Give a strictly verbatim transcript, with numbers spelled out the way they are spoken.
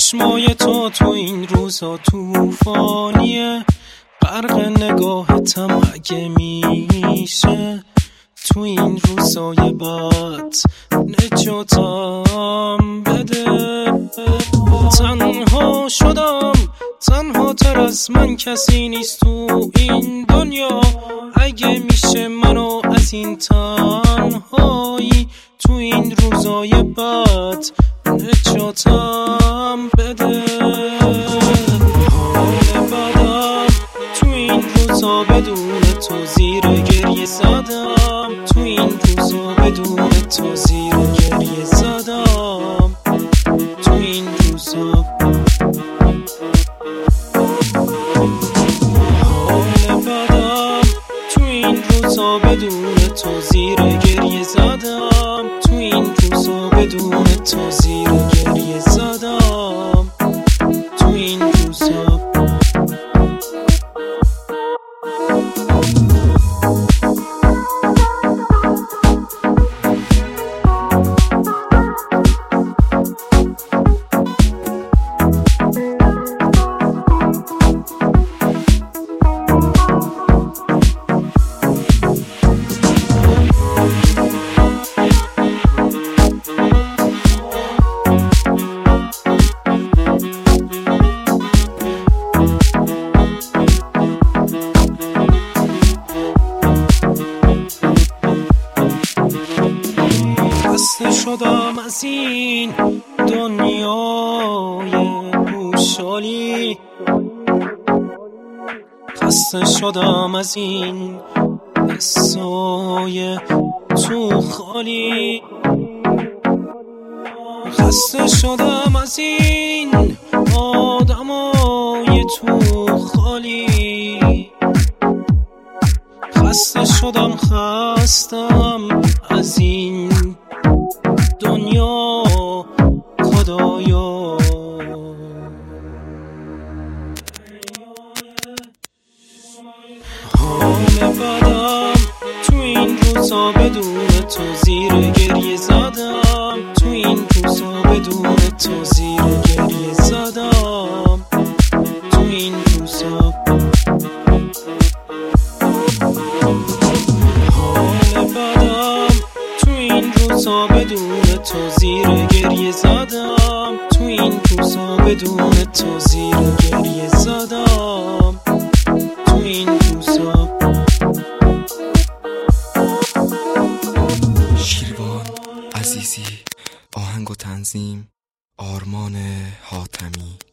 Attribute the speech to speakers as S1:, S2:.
S1: چشمای تو تو این روزا توفانیه، غرق نگاهتم اگه میشه تو این روزای بد نجاتم بده. تنها شدم، تنها تر از من کسی نیست تو این دنیا، اگه میشه منو از این تنهایی تو این روزای بد نجاتم بده. حال بدم تو این روزا بدون تو زیر گریه زدم، تو این روزا بدون تو زیر گریه زدم، تو این روزا. حال بدم تو این روزا بدون تو زیر گریه زدم، تو این روزا بدون تو زیر گریه زدم، تو این روزا. خسته شدم از این دنیای گوشالی، خسته شدم از این قصای تو خالی، خسته شدم از این آدمای تو خالی، خسته شدم خستم از این دنیا خدایا. حال بدم تو این روزا بدون تو زیر گریه زدم، تو این روزا بدون تو زیر گریه زدم، تو این روزا. حال بدم تو این روزا بدون تو زیر گریه زدم، تو این روزا بدون تو زیر گریه زدم، تو این روزا.
S2: شیروان عزیزی، آهنگ و تنظیم آرمان حاتمی.